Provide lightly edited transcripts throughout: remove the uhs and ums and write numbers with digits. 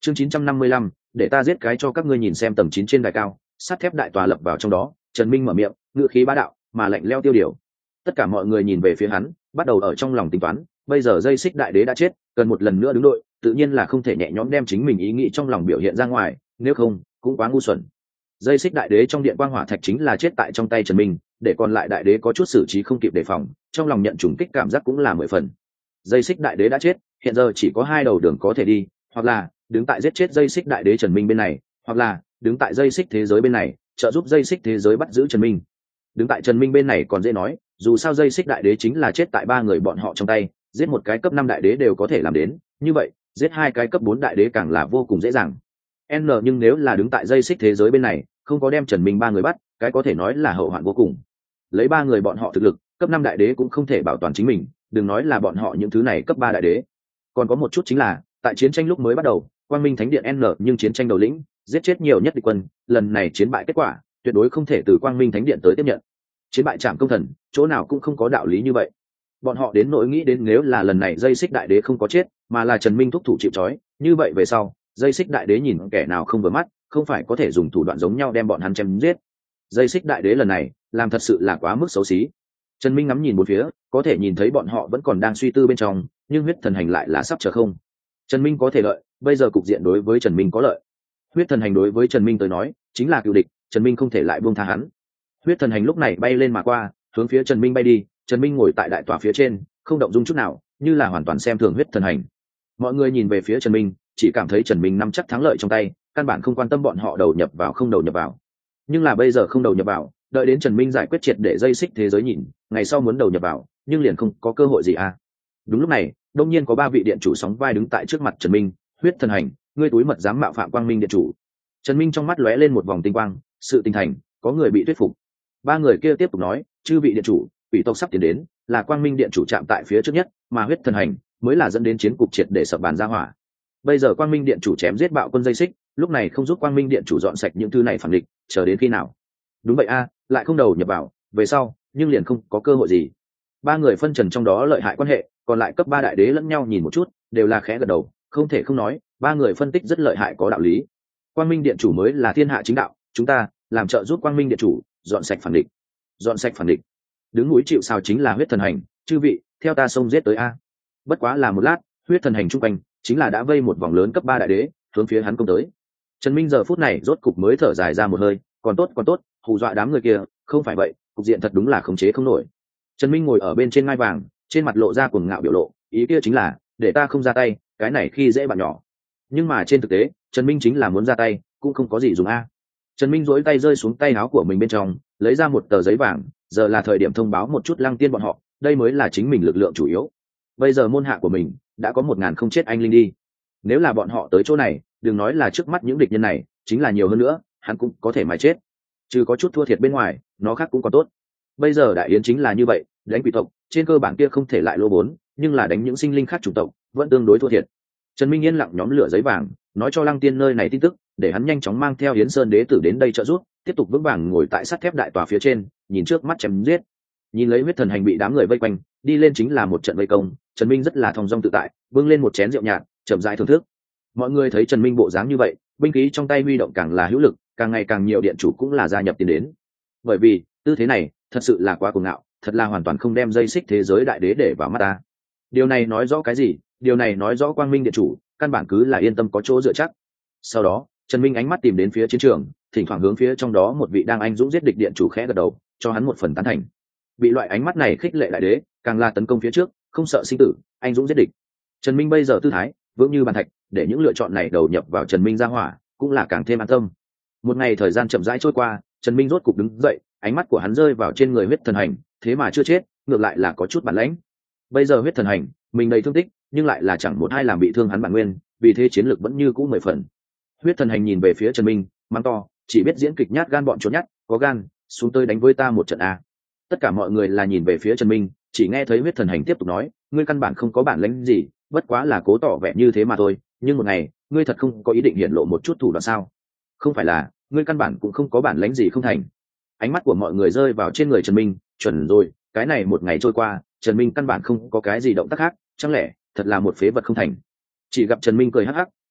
Chương 955, để ta giết cái cho các ngươi nhìn xem. Tầng 9 trên đài cao, sắt thép đại tòa lập vào trong đó, Trần Minh mở miệng, ngữ khí bá đạo mà lạnh lẽo tiêu điều. Tất cả mọi người nhìn về phía hắn, bắt đầu ở trong lòng tính toán, bây giờ dây xích đại đế đã chết, cần một lần nữa đứng đội, tự nhiên là không thể nhẹ nhõm đem chính mình ý nghĩ trong lòng biểu hiện ra ngoài, nếu không, cũng quá ngu xuẩn. Dây xích đại đế trong điện quang hỏa thạch chính là chết tại trong tay Trần Minh, để còn lại đại đế có chút xử trí không kịp đề phòng, trong lòng nhận trùng kích cảm giác cũng là 10 phần. Dây xích đại đế đã chết, hiện giờ chỉ có hai đầu đường có thể đi, hoặc là đứng tại giết chết dây xích đại đế Trần Minh bên này, hoặc là đứng tại dây xích thế giới bên này, trợ giúp dây xích thế giới bắt giữ Trần Minh. Đứng tại Trần Minh bên này còn dễ nói, dù sao dây xích đại đế chính là chết tại ba người bọn họ trong tay, giết một cái cấp 5 đại đế đều có thể làm đến, như vậy giết hai cái cấp 4 đại đế càng là vô cùng dễ dàng. Nhưng nếu là đứng tại dây xích thế giới bên này, không có đem Trần Minh ba người bắt, cái có thể nói là hậu hoạn vô cùng. Lấy ba người bọn họ thực lực, cấp 5 đại đế cũng không thể bảo toàn chính mình, đừng nói là bọn họ những thứ này cấp 3 đại đế. Còn có một chút chính là, tại chiến tranh lúc mới bắt đầu, Quang Minh Thánh Điện nhưng chiến tranh đầu lĩnh, giết chết nhiều nhất địch quân, lần này chiến bại kết quả, tuyệt đối không thể từ Quang Minh Thánh Điện tới tiếp nhận. Chiến bại Trảm Công Thần, chỗ nào cũng không có đạo lý như vậy. Bọn họ đến nỗi nghĩ đến nếu là lần này dây xích đại đế không có chết, mà là Trần Minh thúc thủ chịu trói, như vậy về sau, dây xích đại đế nhìn kẻ nào không vừa mắt, không phải có thể dùng thủ đoạn giống nhau đem bọn hắn chém giết. Dây xích đại đế lần này, làm thật sự là quá mức xấu xí. Trần Minh ngắm nhìn bốn phía, có thể nhìn thấy bọn họ vẫn còn đang suy tư bên trong, nhưng huyết thần hành lại là sắp chờ không. Trần Minh có thể lợi, bây giờ cục diện đối với Trần Minh có lợi. Huyết thần hành đối với Trần Minh tới nói, chính là cựu địch, Trần Minh không thể lại buông tha hắn. Huyết thần hành lúc này bay lên mà qua, hướng phía Trần Minh bay đi, Trần Minh ngồi tại đại tòa phía trên, không động dung chút nào, như là hoàn toàn xem thường huyết thần hành. Mọi người nhìn về phía Trần Minh, chỉ cảm thấy Trần Minh nắm chắc thắng lợi trong tay, căn bản không quan tâm bọn họ đầu nhập vào không đầu nhập vào. Nhưng là bây giờ không đầu nhập vào, đợi đến Trần Minh giải quyết triệt để dây xích thế giới nhìn, ngày sau muốn đầu nhập vào, nhưng liền không có cơ hội gì à. Đúng lúc này, đột nhiên có ba vị điện chủ sóng vai đứng tại trước mặt Trần Minh, huyết thần hành, ngươi túi mật dám mạo phạm Quang Minh điện chủ. Trần Minh trong mắt lóe lên một vòng tinh quang, sự tinh thành, có người bị thuyết phục. Ba người kia tiếp tục nói, chư vị điện chủ, quỷ tộc sắp tiến đến, là Quang Minh điện chủ chạm tại phía trước nhất, mà huyết thần hành mới là dẫn đến chiến cục triệt để sập bàn ra hỏa. Bây giờ Quang Minh điện chủ chém giết bạo quân dây xích, lúc này không giúp Quang Minh điện chủ dọn sạch những thứ này phản địch, chờ đến khi nào? Đúng vậy a, lại không đầu nhập vào, về sau, nhưng liền không có cơ hội gì. Ba người phân trần trong đó lợi hại quan hệ, còn lại cấp 3 đại đế lẫn nhau nhìn một chút, đều là khẽ gật đầu, không thể không nói, ba người phân tích rất lợi hại có đạo lý. Quang Minh điện chủ mới là thiên hạ chính đạo, chúng ta làm trợ giúp Quang Minh điện chủ dọn sạch phản địch. Dọn sạch phản địch. Đứng núi chịu sào chính là huyết thần hành, chư vị, theo ta xông giết tới a. Bất quá là một lát, huyết thần hành trung quanh chính là đã vây một vòng lớn cấp 3 đại đế, hướng phía hắn công tới. Trần Minh giờ phút này rốt cục mới thở dài ra một hơi, còn tốt, hù dọa đám người kia, không phải vậy, cục diện thật đúng là khống chế không nổi. Trần Minh ngồi ở bên trên ngai vàng, trên mặt lộ ra cuồng ngạo biểu lộ, ý kia chính là, để ta không ra tay, cái này khi dễ bạn nhỏ. Nhưng mà trên thực tế, Trần Minh chính là muốn ra tay, cũng không có gì dùng a. Trần Minh duỗi tay rơi xuống tay áo của mình bên trong, lấy ra một tờ giấy vàng, giờ là thời điểm thông báo một chút Lăng Tiên bọn họ, đây mới là chính mình lực lượng chủ yếu. Bây giờ môn hạ của mình đã có 1000 không chết anh linh đi. Nếu là bọn họ tới chỗ này, đừng nói là trước mắt những địch nhân này, chính là nhiều hơn nữa, hắn cũng có thể mà chết. Chứ có chút thua thiệt bên ngoài, nó khác cũng có tốt. Bây giờ đại yến chính là như vậy, đánh quỷ tộc, trên cơ bản kia không thể lại lỗ vốn, nhưng là đánh những sinh linh khác chủng tộc, vẫn tương đối thua thiệt. Trần Minh yên lặng nhóm lửa giấy vàng, nói cho Lăng Tiên nơi này tin tức, để hắn nhanh chóng mang theo Yến Sơn đế tử đến đây trợ giúp, tiếp tục vững vàng ngồi tại sắt thép đại tòa phía trên, nhìn trước mắt chém giết. Nhìn lấy huyết thần hành bị đám người vây quanh, đi lên chính là một trận vây công, Trần Minh rất là thong dong tự tại, bưng lên một chén rượu nhạt, chậm rãi thưởng thức. Mọi người thấy Trần Minh bộ dáng như vậy, binh khí trong tay huy động càng là hữu lực, càng ngày càng nhiều điện chủ cũng là gia nhập tiến đến. Bởi vì tư thế này thật sự là quá cuồng ngạo, thật là hoàn toàn không đem dây xích thế giới đại đế để vào mắt ta. Điều này nói rõ cái gì? Điều này nói rõ Quang Minh điện chủ căn bản cứ là yên tâm có chỗ dựa chắc. Sau đó Trần Minh ánh mắt tìm đến phía chiến trường, thỉnh thoảng hướng phía trong đó một vị đang anh dũng giết địch điện chủ khẽ gật đầu, cho hắn một phần tán thành. Bị loại ánh mắt này khích lệ đại đế, càng là tấn công phía trước, không sợ sinh tử, anh dũng giết địch. Trần Minh bây giờ tư thái vững như bàn thạch, để những lựa chọn này đầu nhập vào Trần Minh ra hỏa, cũng là càng thêm an tâm. Một ngày thời gian chậm rãi trôi qua, Trần Minh rốt cục đứng dậy, ánh mắt của hắn rơi vào trên người huyết thần hành, thế mà chưa chết, ngược lại là có chút bản lãnh. Bây giờ huyết thần hành, mình đầy thương tích, nhưng lại là chẳng một ai làm bị thương hắn bản nguyên, vì thế chiến lược vẫn như cũ 10 phần. Huyết thần hành nhìn về phía Trần Minh, mắng to, chỉ biết diễn kịch nhát gan bọn trốn nhát, có gan, xuống tới đánh với ta một trận a. Tất cả mọi người là nhìn về phía Trần Minh, chỉ nghe thấy huyết thần hành tiếp tục nói, ngươi căn bản không có bản lĩnh gì, bất quá là cố tỏ vẻ như thế mà thôi, nhưng một ngày, ngươi thật không có ý định hiển lộ một chút thủ đoạn sao? Không phải là, ngươi căn bản cũng không có bản lĩnh gì không thành. Ánh mắt của mọi người rơi vào trên người Trần Minh, chuẩn rồi, cái này một ngày trôi qua, Trần Minh căn bản không có cái gì động tác khác, chẳng lẽ thật là một phế vật không thành? Chỉ gặp Trần Minh cười hắc hắc,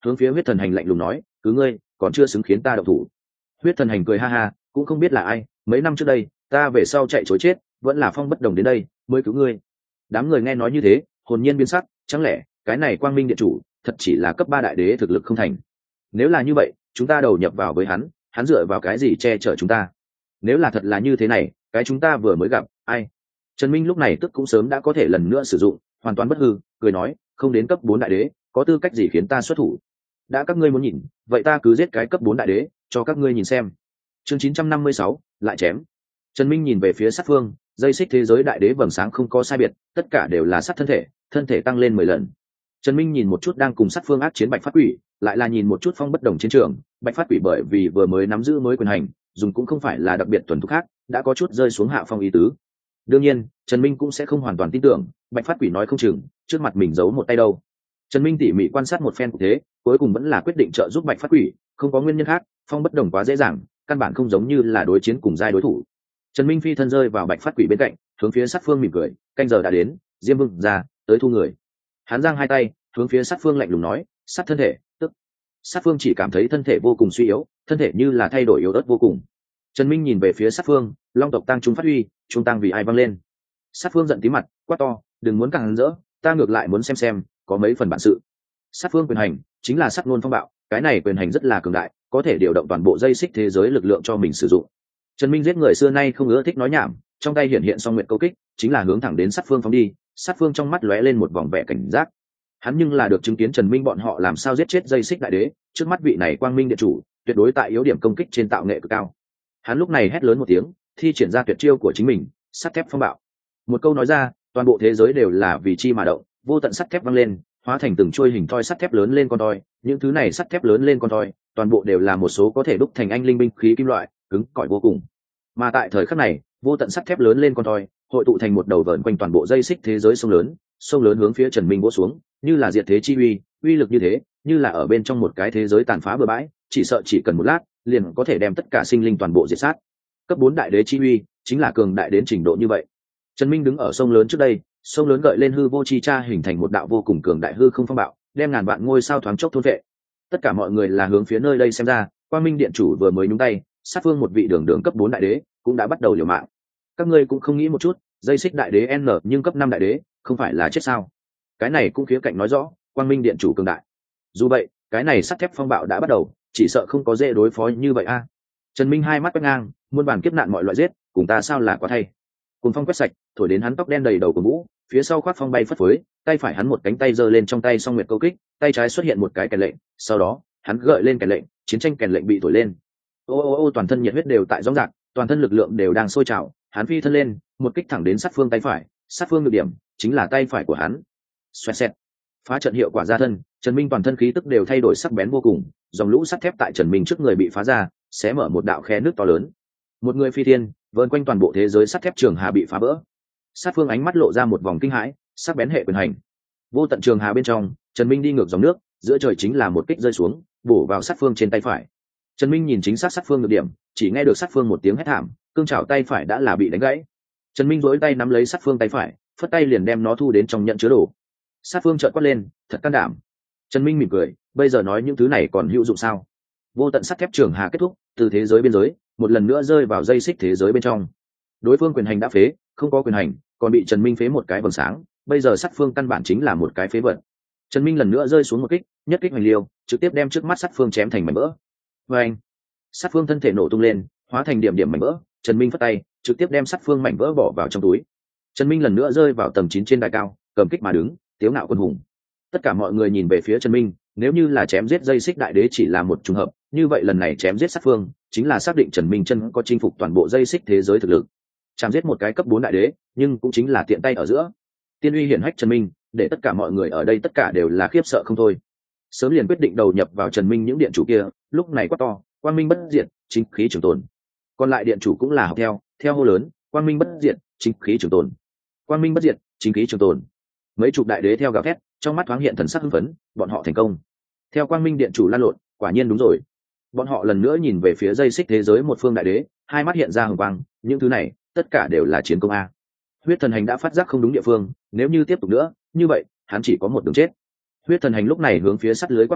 hướng phía huyết thần hành lạnh lùng nói, cứ ngươi còn chưa xứng khiến ta động thủ. Huyết thần hành cười ha ha, cũng không biết là ai, mấy năm trước đây ta về sau chạy chối chết, vẫn là Phong Bất Đồng đến đây mới cứu ngươi. Đám người nghe nói như thế hồn nhiên biến sắc, chẳng lẽ cái này Quang Minh điện chủ thật chỉ là cấp 3 đại đế thực lực không thành? Nếu là như vậy chúng ta đầu nhập vào với hắn dựa vào cái gì che chở chúng ta? Nếu là thật là như thế này, cái chúng ta vừa mới gặp ai? Trần Minh lúc này tức cũng sớm đã có thể lần nữa sử dụng hoàn toàn bất hư, cười nói, không đến cấp 4 đại đế có tư cách gì khiến ta xuất thủ? Đã các ngươi muốn nhìn, vậy ta cứ giết cái cấp 4 đại đế cho các ngươi nhìn xem. Chương 956, lại chém. Trần Minh nhìn về phía sát phương, dây xích thế giới đại đế vầng sáng không có sai biệt, tất cả đều là sát thân thể tăng lên 10 lần. Trần Minh nhìn một chút đang cùng sát phương ác chiến Bạch Phát Quỷ, lại là nhìn một chút Phong Bất Đồng chiến trường. Bạch Phát Quỷ bởi vì vừa mới nắm giữ mới quyền hành, dùng cũng không phải là đặc biệt thuần thục khác, đã có chút rơi xuống hạ phong ý tứ. Đương nhiên Trần Minh cũng sẽ không hoàn toàn tin tưởng Bạch Phát Quỷ nói không chừng trước mặt mình giấu một tay đâu. Trần Minh tỉ mỉ quan sát một phen cụ thế, cuối cùng vẫn là quyết định trợ giúp Bạch Phát Quỷ, không có nguyên nhân khác. Phong Bất Đồng quá dễ dàng, căn bản không giống như là đối chiến cùng giai đối thủ. Trần Minh phi thân rơi vào Bạch Phát Quỷ bên cạnh, hướng phía sát phương mỉm cười, canh giờ đã đến, Diêm Vương ra tới thu người. Hắn giang hai tay hướng phía sát phương lạnh lùng nói, sát thân thể tức. Sát phương chỉ cảm thấy thân thể vô cùng suy yếu, thân thể như là thay đổi yếu ớt vô cùng. Trần Minh nhìn về phía sát phương, long tộc tăng trung phát huy, trung tăng vì ai văng lên. Sát phương giận tí mặt, quát to, đừng muốn càng rỡ, ta ngược lại muốn xem có mấy phần bản sự. Sát phương quyền hành chính là sát ngôn phong bạo, cái này quyền hành rất là cường đại, có thể điều động toàn bộ dây xích thế giới lực lượng cho mình sử dụng. Trần Minh giết người xưa nay không ưa thích nói nhảm, trong tay hiện song nguyệt câu kích, chính là hướng thẳng đến sát phương phóng đi. Sát phương trong mắt lóe lên một vòng vẻ cảnh giác. Hắn nhưng là được chứng kiến Trần Minh bọn họ làm sao giết chết dây xích đại đế, trước mắt vị này Quang Minh điện chủ tuyệt đối tại yếu điểm công kích trên tạo nghệ cực cao. Hắn lúc này hét lớn một tiếng, thi triển ra tuyệt chiêu của chính mình, sắt thép phong bạo. Một câu nói ra, toàn bộ thế giới đều là vì chi mà động, vô tận sắt thép văng lên, hóa thành từng chuôi hình thoi sắt thép lớn lên con thoi. Những thứ này sắt thép lớn lên con thoi, toàn bộ đều là một số có thể đúc thành anh linh binh khí kim loại, cứng cỏi vô cùng. Mà tại thời khắc này, vô tận sắt thép lớn lên con thoi, hội tụ thành một đầu vờn quanh toàn bộ dây xích thế giới sông lớn hướng phía Trần Minh vỗ xuống, như là diệt thế chi uy lực như thế, như là ở bên trong một cái thế giới tàn phá bừa bãi, chỉ sợ chỉ cần một lát, liền có thể đem tất cả sinh linh toàn bộ diệt sát. Cấp 4 đại đế chi uy, chính là cường đại đến trình độ như vậy. Trần Minh đứng ở sông lớn trước đây, sông lớn gợi lên hư vô chi cha hình thành một đạo vô cùng cường đại hư không phong bạo, đem ngàn vạn ngôi sao thoáng chốc thôn vệ. Tất cả mọi người là hướng phía nơi đây xem ra, Quang Minh điện chủ vừa mới nhúng tay, sát phương một vị đường cấp 4 đại đế cũng đã bắt đầu liều mạng. Các ngươi cũng không nghĩ một chút, dây xích đại đế n nhưng cấp 5 đại đế không phải là chết sao? Cái này cũng khía cạnh nói rõ Quang Minh điện chủ cường đại. Dù vậy cái này sắt thép phong bạo đã bắt đầu, chỉ sợ không có dễ đối phó như vậy a. Trần Minh hai mắt quét ngang, muôn bản kiếp nạn mọi loại giết, cùng ta sao là quá thay. Cùng phong quét sạch, thổi đến hắn tóc đen đầy đầu của mũ, phía sau khoác phong bay phất phới, tay phải hắn một cánh tay giơ lên trong tay song nguyệt câu kích, tay trái xuất hiện một cái kèn lệnh, sau đó hắn gợi lên kèn lệnh, chiến tranh kèn lệnh bị thổi lên. Ô, toàn thân nhiệt huyết đều tại rõng rạc, toàn thân lực lượng đều đang sôi trào, hắn phi thân lên, một kích thẳng đến sát phương tay phải, sát phương nhược điểm chính là tay phải của hắn. Xoẹt xẹt, phá trận hiệu quả ra thân, Trần Minh toàn thân khí tức đều thay đổi sắc bén vô cùng, dòng lũ sắt thép tại Trần Minh trước người bị phá ra, xé mở một đạo khe nước to lớn. Một người phi thiên, vờn quanh toàn bộ thế giới sắt thép trường hà bị phá vỡ. Sát phương ánh mắt lộ ra một vòng kinh hãi, sắc bén hệ quyền hành. Vô tận trường hà bên trong, Trần Minh đi ngược dòng nước, giữa trời chính là một kích rơi xuống, bổ vào sát phương trên tay phải. Trần Minh nhìn chính xác sát phương nhược điểm, chỉ nghe được sát phương một tiếng hét thảm, cương trảo tay phải đã là bị đánh gãy. Trần Minh duỗi tay nắm lấy sát phương tay phải, phất tay liền đem nó thu đến trong nhận chứa đồ. Sát phương trợn quát lên, thật can đảm. Trần Minh mỉm cười, bây giờ nói những thứ này còn hữu dụng sao? Vô tận sắt thép trường hà kết thúc, từ thế giới biên giới một lần nữa rơi vào dây xích thế giới bên trong. Đối phương quyền hành đã phế, không có quyền hành, còn bị Trần Minh phế một cái vầng sáng, bây giờ sát phương căn bản chính là một cái phế vật. Trần Minh lần nữa rơi xuống một kích, nhất kích hoành liêu, trực tiếp đem trước mắt sát phương chém thành mảnh vỡ. Oeng! Sát phương thân thể nổ tung lên, hóa thành điểm điểm mảnh vỡ. Trần Minh phất tay, trực tiếp đem sát phương mảnh vỡ bỏ vào trong túi. Trần Minh lần nữa rơi vào tầng 9 trên đài cao, cầm kích mà đứng, tiếu ngạo quân hùng. Tất cả mọi người nhìn về phía Trần Minh, nếu như là chém giết dây xích đại đế chỉ là một trùng hợp, như vậy lần này chém giết sát phương chính là xác định Trần Minh chân có chinh phục toàn bộ dây xích thế giới thực lực. Chém giết một cái cấp 4 đại đế, nhưng cũng chính là tiện tay ở giữa. Tiên uy hiển hách Trần Minh, để tất cả mọi người ở đây tất cả đều là khiếp sợ không thôi. Sớm liền quyết định đầu nhập vào Trần Minh những điện chủ kia, lúc này quát to, Quang Minh bất diệt, chính khí trường tồn. Còn lại điện chủ cũng là học theo hô lớn, Quang Minh bất diệt, chính khí trường tồn. Quang Minh bất diệt, chính khí trường tồn. Mấy chục đại đế theo gào thét, trong mắt thoáng hiện thần sắc hưng phấn, bọn họ thành công. Theo Quang Minh điện chủ lan lộn, quả nhiên đúng rồi. Bọn họ lần nữa nhìn về phía dây xích thế giới một phương đại đế, hai mắt hiện ra hừng quang, những thứ này tất cả đều là chiến công a. Huyết thần hành đã phát giác không đúng địa phương, nếu như tiếp tục nữa như vậy hắn chỉ có một đường chết. Huyết thần hành lúc này hướng phía sắt lưới quát to,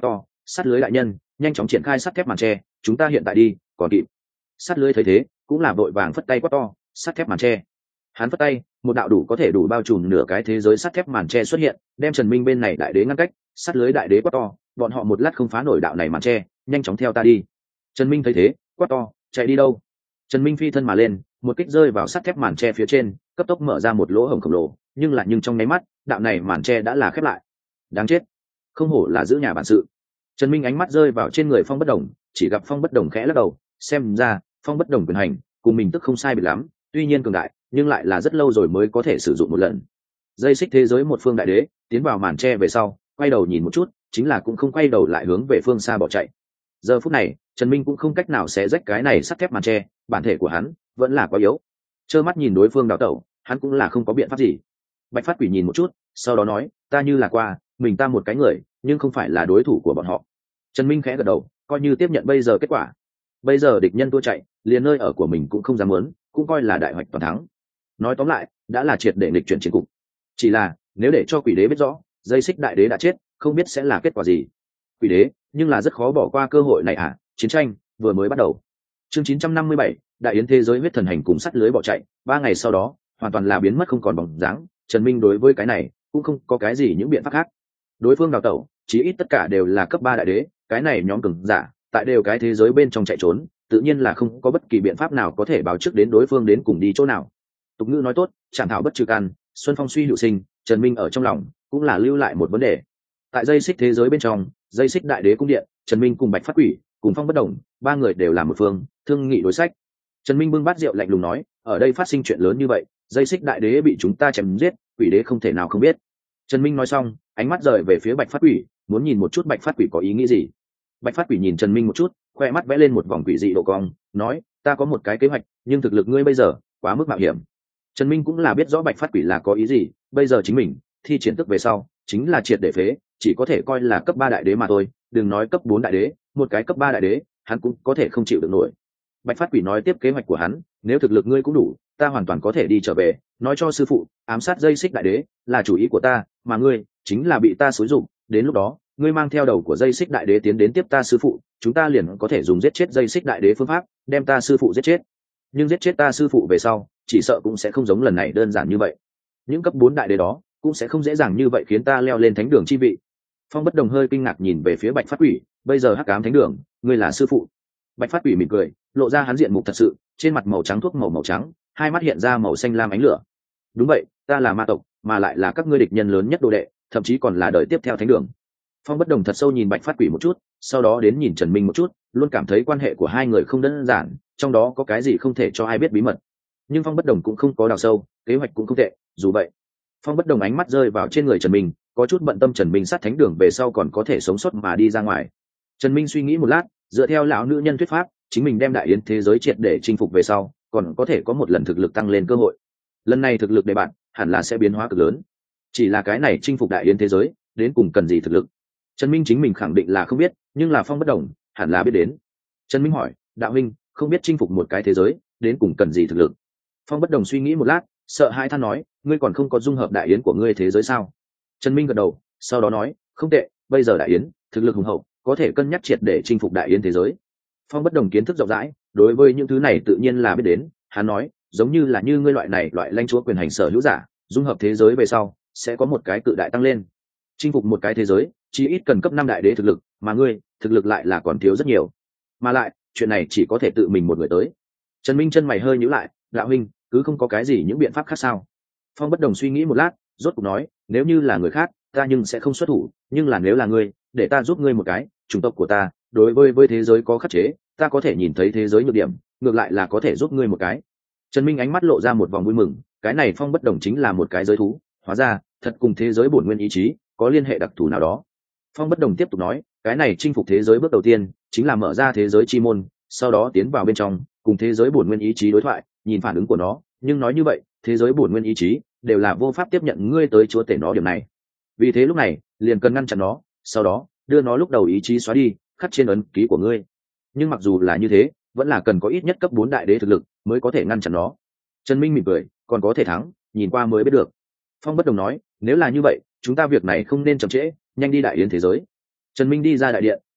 sắt lưới đại nhân, nhanh chóng triển khai sắt thép màn tre, chúng ta hiện tại đi còn kịp. Sắt lưới thấy thế cũng là vội vàng phất tay quát to, sắt thép màn tre. Hắn phất tay, một đạo có thể đủ bao trùm nửa cái thế giới sắt thép màn tre xuất hiện, đem Trần Minh bên này đại đế ngăn cách. Sắt lưới đại đế quát to, bọn họ một lát không phá nổi đạo này màn tre, nhanh chóng theo ta đi. Trần Minh thấy thế quát to, chạy đi đâu? Trần Minh phi thân mà lên, một kích rơi vào sắt thép màn tre phía trên, cấp tốc mở ra một lỗ hổng khổng lồ, nhưng trong nháy mắt đạo này màn tre đã là khép lại. Đáng chết, không hổ là giữ nhà bản sự. Trần Minh ánh mắt rơi vào trên người Phong Bất Đồng, chỉ gặp Phong Bất Đồng khẽ lắc đầu, xem ra Phong Bất Đồng quyền hành cùng mình tức không sai biệt lắm, tuy nhiên cường đại nhưng lại là rất lâu rồi mới có thể sử dụng một lần. Dây xích thế giới một phương đại đế tiến vào màn tre về sau, quay đầu nhìn một chút, chính là cũng không quay đầu lại hướng về phương xa bỏ chạy. Giờ phút này Trần Minh cũng không cách nào xé rách cái này sắt thép màn tre, bản thể của hắn vẫn là quá yếu. Trơ mắt nhìn đối phương đào tẩu, hắn cũng là không có biện pháp gì. Bạch Phát Quỷ nhìn một chút, sau đó nói, ta như là qua, mình ta một cái người, nhưng không phải là đối thủ của bọn họ. Trần Minh khẽ gật đầu, coi như tiếp nhận bây giờ kết quả. Bây giờ địch nhân thua chạy, liền nơi ở của mình cũng không dám muốn, cũng coi là đại hoạch toàn thắng. Nói tóm lại, đã là triệt để nghịch chuyển chiến cục. Chỉ là, nếu để cho Quỷ Đế biết rõ, dây xích đại đế đã chết, không biết sẽ là kết quả gì. Quỷ Đế, nhưng là rất khó bỏ qua cơ hội này à? Chiến tranh vừa mới bắt đầu. Chương 957, đại yến thế giới huyết thần hành cùng sắt lưới bỏ chạy, 3 ngày sau đó, hoàn toàn là biến mất không còn bóng dáng. Trần Minh đối với cái này cũng không có cái gì những biện pháp khác. Đối phương đào tẩu, chí ít tất cả đều là cấp 3 đại đế, cái này nhóm cường giả, tại đều cái thế giới bên trong chạy trốn, tự nhiên là không có bất kỳ biện pháp nào có thể báo trước đến đối phương đến cùng đi chỗ nào. Tục ngữ nói tốt, chẳng thảo bất trừ căn, xuân phong suy hữu sinh. Trần Minh ở trong lòng cũng là lưu lại một vấn đề. Tại dây xích thế giới bên trong, dây xích đại đế cung điện, Trần Minh cùng Bạch Phát Quỷ cùng Phong Bất Đồng, 3 người đều là một phương, thương nghị đối sách. Trần Minh bưng bát rượu lạnh lùng nói, ở đây phát sinh chuyện lớn như vậy, dây xích đại đế bị chúng ta chém giết, Quỷ Đế không thể nào không biết. Trần Minh nói xong, ánh mắt rời về phía Bạch Phát Quỷ, muốn nhìn một chút Bạch Phát Quỷ có ý nghĩ gì. Bạch Phát Quỷ nhìn Trần Minh một chút, khoe mắt vẽ lên một vòng quỷ dị độ cong, nói, ta có một cái kế hoạch, nhưng thực lực ngươi bây giờ quá mức mạo hiểm. Trần Minh cũng là biết rõ Bạch Phát Quỷ là có ý gì, bây giờ chính mình thi triển tức về sau, chính là triệt để phế, chỉ có thể coi là cấp 3 đại đế mà thôi, đừng nói cấp 4 đại đế, một cái cấp 3 đại đế, hắn cũng có thể không chịu được nổi. Bạch Phát Quỷ nói tiếp kế hoạch của hắn, nếu thực lực ngươi cũng đủ, ta hoàn toàn có thể đi trở về, nói cho sư phụ, ám sát dây xích đại đế là chủ ý của ta, mà ngươi chính là bị ta xúi dụng, đến lúc đó, ngươi mang theo đầu của dây xích đại đế tiến đến tiếp ta sư phụ, chúng ta liền có thể dùng giết chết dây xích đại đế phương pháp, đem ta sư phụ giết chết. Nhưng giết chết ta sư phụ về sau, chỉ sợ cũng sẽ không giống lần này đơn giản như vậy. Những cấp 4 đại đế đó cũng sẽ không dễ dàng như vậy khiến ta leo lên thánh đường chi vị. Phong Bất Đồng hơi kinh ngạc nhìn về phía Bạch Phát Quỷ, bây giờ hắc ám thánh đường, ngươi là sư phụ. Bạch Phát Quỷ mỉm cười, lộ ra hắn diện mục thật sự, trên mặt màu trắng thuốc màu trắng, hai mắt hiện ra màu xanh lam ánh lửa. Đúng vậy, ta là ma tộc, mà lại là các ngươi địch nhân lớn nhất đồ đệ, thậm chí còn là đời tiếp theo thánh đường. Phong Bất Đồng thật sâu nhìn Bạch Phát Quỷ một chút, sau đó đến nhìn Trần Minh một chút, luôn cảm thấy quan hệ của hai người không đơn giản, trong đó có cái gì không thể cho ai biết bí mật. Nhưng Phong Bất Đồng cũng không có đào sâu, kế hoạch cũng không tệ, dù vậy, Phong Bất Đồng ánh mắt rơi vào trên người Trần Minh, có chút bận tâm Trần Minh sát thánh đường về sau còn có thể sống sót mà đi ra ngoài. Trần Minh suy nghĩ một lát, dựa theo lão nữ nhân thuyết pháp, chính mình đem đại yến thế giới triệt để chinh phục về sau, còn có thể có một lần thực lực tăng lên cơ hội. Lần này thực lực đề bạn hẳn là sẽ biến hóa cực lớn. Chỉ là cái này chinh phục đại yến thế giới, đến cùng cần gì thực lực? Trần Minh chính mình khẳng định là không biết, nhưng là Phong Bất Đồng hẳn là biết đến. Trần Minh hỏi, đạo huynh, không biết chinh phục một cái thế giới, đến cùng cần gì thực lực? Phong Bất Đồng suy nghĩ một lát, sợ hãi than nói, ngươi còn không có dung hợp đại yến của ngươi thế giới sao? Trần Minh gật đầu, sau đó nói, không tệ, bây giờ đại yến thực lực hùng hậu, có thể cân nhắc triệt để chinh phục đại yến thế giới. Phong Bất Đồng kiến thức rộng rãi, đối với những thứ này tự nhiên là biết đến. Hắn nói, giống như là như ngươi loại này loại lãnh chúa quyền hành sở hữu giả, dung hợp thế giới về sau sẽ có một cái cự đại tăng lên. Chinh phục một cái thế giới chỉ ít cần cấp 5 đại đế thực lực, mà ngươi thực lực lại là còn thiếu rất nhiều, mà lại chuyện này chỉ có thể tự mình một người tới. Trần Minh chân mày hơi nhíu lại, đạo huynh cứ không có cái gì những biện pháp khác sao? Phong Bất Đồng suy nghĩ một lát, rốt cuộc nói, nếu như là người khác ta nhưng sẽ không xuất thủ, nhưng là nếu là ngươi, để ta giúp ngươi một cái, chủng tộc của ta đối với thế giới có khắc chế, ta có thể nhìn thấy thế giới nhược điểm, ngược lại là có thể giúp ngươi một cái. Trần Minh ánh mắt lộ ra một vòng vui mừng, cái này Phong Bất Đồng chính là một cái giới thú, hóa ra thật cùng thế giới bổn nguyên ý chí có liên hệ đặc thù nào đó. Phong Bất Đồng tiếp tục nói, cái này chinh phục thế giới bước đầu tiên chính là mở ra thế giới chi môn, sau đó tiến vào bên trong cùng thế giới bổn nguyên ý chí đối thoại, nhìn phản ứng của nó, nhưng nói như vậy thế giới bổn nguyên ý chí đều là vô pháp tiếp nhận ngươi tới chúa tể nó điểm này. Vì thế lúc này liền cần ngăn chặn nó, sau đó đưa nó lúc đầu ý chí xóa đi, khắc trên ấn ký của ngươi. Nhưng mặc dù là như thế, vẫn là cần có ít nhất cấp 4 đại đế thực lực mới có thể ngăn chặn nó. Trần Minh mỉm cười, còn có thể thắng, nhìn qua mới biết được. Phong Bất Đồng nói, nếu là như vậy chúng ta việc này không nên chậm trễ, nhanh đi đại yến thế giới. Trần Minh đi ra đại điện,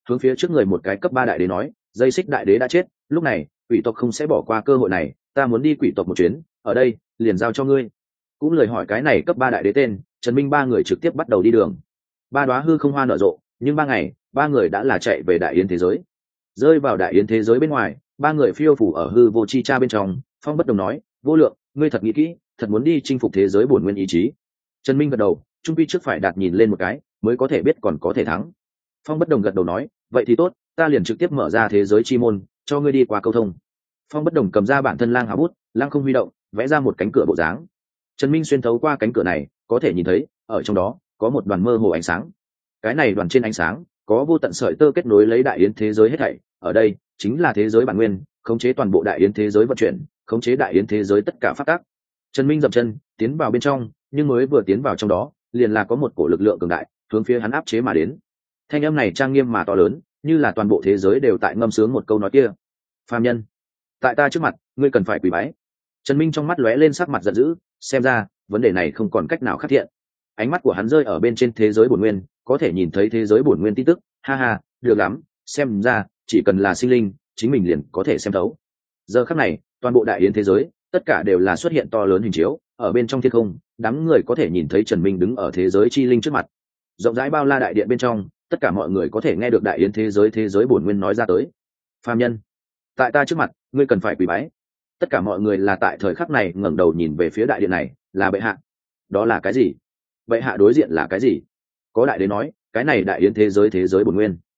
hướng phía trước người một cái cấp 3 đại đế nói, dây xích đại đế đã chết, lúc này quỷ tộc không sẽ bỏ qua cơ hội này, ta muốn đi quỷ tộc một chuyến, ở đây liền giao cho ngươi. Cũng lời hỏi cái này cấp 3 đại đế tên, Trần Minh ba người trực tiếp bắt đầu đi đường. Ba đóa hư không hoa nở rộ, nhưng 3 ngày ba người đã là chạy về đại yến thế giới. Rơi vào đại yến thế giới bên ngoài, ba người phiêu phủ ở hư vô chi cha bên trong. Phong Bất Đồng nói, vô lượng, ngươi thật nghĩ kỹ, thật muốn đi chinh phục thế giới bổn nguyên ý chí. Trần Minh gật đầu, trung quy trước phải đạt nhìn lên một cái mới có thể biết còn có thể thắng. Phong Bất Đồng gật đầu nói, vậy thì tốt, ta liền trực tiếp mở ra thế giới chi môn cho ngươi đi qua câu thông. Phong Bất Đồng cầm ra bản thân lang hào bút, lang không huy động, vẽ ra một cánh cửa bộ dáng. Trần Minh xuyên thấu qua cánh cửa này có thể nhìn thấy ở trong đó có một đoàn mơ hồ ánh sáng. Cái này đoàn trên ánh sáng có vô tận sợi tơ kết nối lấy đại yến thế giới hết thảy, ở đây chính là thế giới bản nguyên, khống chế toàn bộ đại yến thế giới vận chuyển, khống chế đại yến thế giới tất cả pháp tắc. Trần Minh dậm chân tiến vào bên trong, nhưng mới vừa tiến vào trong đó liền là có một cổ lực lượng cường đại hướng phía hắn áp chế mà đến. Thanh âm này trang nghiêm mà to lớn, như là toàn bộ thế giới đều tại ngâm sướng một câu nói kia. Phàm nhân, tại ta trước mặt ngươi cần phải quỳ bái. Trần Minh trong mắt lóe lên sắc mặt giận dữ, xem ra vấn đề này không còn cách nào khắc thiện. Ánh mắt của hắn rơi ở bên trên thế giới bổn nguyên, có thể nhìn thấy thế giới bổn nguyên tin tức. Ha ha, được lắm, xem ra chỉ cần là sinh linh chính mình liền có thể xem thấu. Giờ khắc này toàn bộ đại yến thế giới tất cả đều là xuất hiện to lớn hình chiếu, ở bên trong thiên không đám người có thể nhìn thấy Trần Minh đứng ở thế giới chi linh trước mặt. Rộng rãi bao la đại điện bên trong, tất cả mọi người có thể nghe được đại yến thế giới bổn nguyên nói ra tới. Phàm nhân, tại ta trước mặt ngươi cần phải quỳ bái. Tất cả mọi người là tại thời khắc này ngẩng đầu nhìn về phía đại điện này, là bệ hạ. Đó là cái gì? Bệ hạ đối diện là cái gì? Có đại đế nói, cái này đại yến thế giới bổn nguyên.